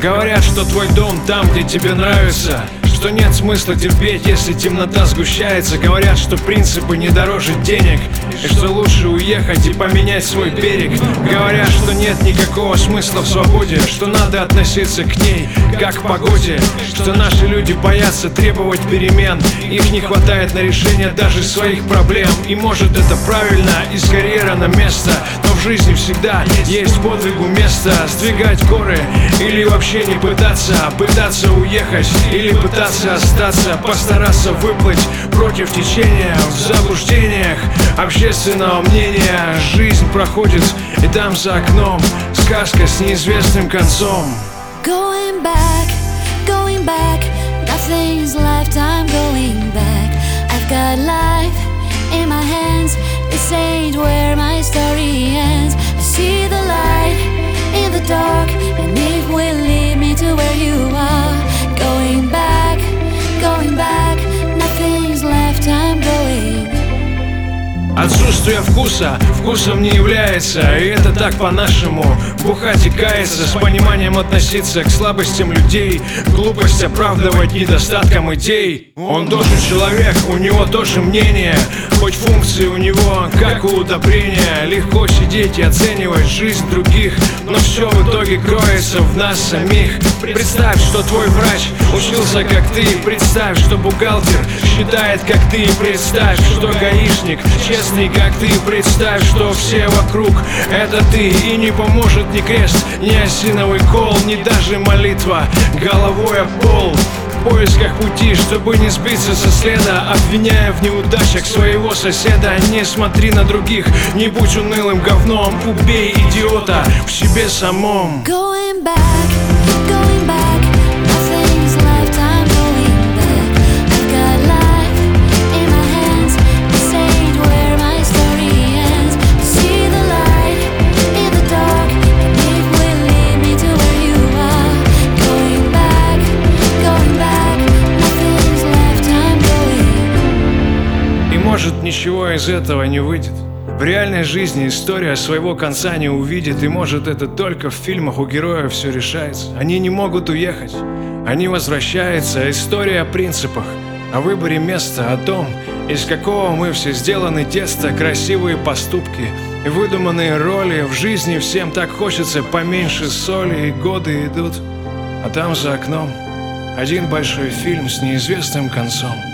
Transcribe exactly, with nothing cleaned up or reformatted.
Говорят, что твой дом там, где тебе нравится, что нет смысла терпеть, если темнота сгущается. Говорят, что принципы не дороже денег, и что лучше уехать и поменять свой берег. Говорят, что нет никакого смысла в свободе, что надо относиться к ней как к погоде, что наши люди боятся требовать перемен, их не хватает на решение даже своих проблем. И может это правильно, из карьера на место, но в жизни всегда есть подвигу место. Сдвигать горы или вообще не пытаться, пытаться уехать или пытаться остаться, постараться выплыть против течения в заблуждениях общественного мнения. Жизнь проходит, и там за окном сказка с неизвестным концом. Going back, going back, nothing's left, I'm going back. I've got life in my hands, this ain't where my story ends. I see the light in the dark, and it will lead me to where you are. Going back, going back, nothing's left, I'm going. Отсутствие вкуса вкусом не является, и это так по-нашему. Бухать и каяться, с пониманием относиться к слабостям людей, глупость оправдывать недостатком идей. Он тоже человек, у него тоже мнение, хоть функции у него, как у удобрения. Легко сидеть и оценивать жизнь других, но все в итоге кроется в нас самих. Представь, что твой врач учился как ты, представь, что бухгалтер считает как ты, представь, что гаишник честный как ты, представь, что все вокруг это ты, и не поможет ни крест, ни осиновый кол, ни даже молитва головой об пол. В поисках пути, чтобы не сбиться со следа, обвиняя в неудачах своего соседа. Не смотри на других, не будь унылым говном, убей идиота в себе самом. Going back, going back, nothing's left, I'm going back. I've got life in my hands, this ain't where my story ends. See the light in the dark, and it will lead me to where you are. Going back, going back, nothing's left, I'm going. И может ничего из этого не выйдет. В реальной жизни история своего конца не увидит, и может это только в фильмах у героев все решается. Они не могут уехать, они возвращаются. История о принципах, о выборе места, о том, из какого мы все сделаны теста, красивые поступки и выдуманные роли. В жизни всем так хочется поменьше соли, и годы идут, а там за окном один большой фильм с неизвестным концом.